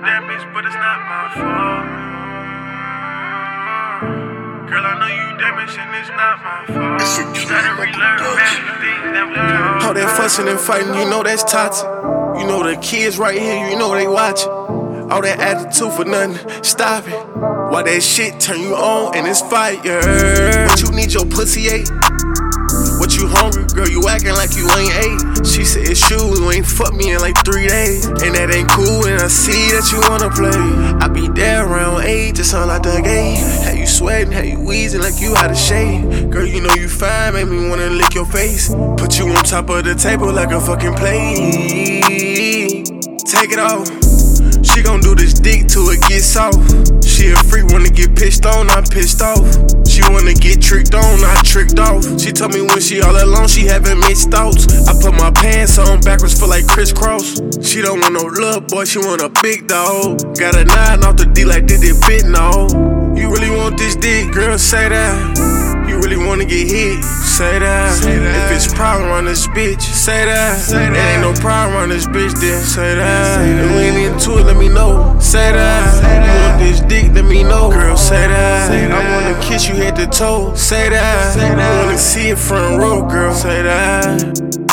damaged, but it's not my fault. Girl, I know you damaged and it's not my fault. You gotta relearn things that we taught. All that fussing and fighting, you know that's toxic. You know the kids right here, you know they watching. All that attitude for nothing, stop it. Why that shit turn you on and it's fire? What you need your pussy ate? What you hungry? Girl, you acting like you ain't ate. She said it's you ain't fuck me in like 3 days. And that ain't cool, and I see that you wanna play. I be there around 8, just sound like the game. Had you sweating, had you wheezing like you out of shape. Girl, you know you fine, make me wanna lick your face. Put you on top of the table like a fucking plate. Take it off. She gon' do this dick till it gets soft. She a freak, wanna get pissed on, I'm pissed off. She wanna get tricked on, I tricked off. She told me when she all alone, she having mixed thoughts. I put my pants on backwards, feel like crisscross. She don't want no little boy, she want a big dog. Got a 9 off the D like did it bit, no. You really want this dick, girl, say that. You really wanna get hit, say that. If it's problem on this bitch, say that. There ain't no problem on this bitch, then say that. If we ain't into it, let me know, say that. You want this dick, let me know, girl, say that. I wanna kiss you head to toe, say that. I wanna see it front row, girl, say that.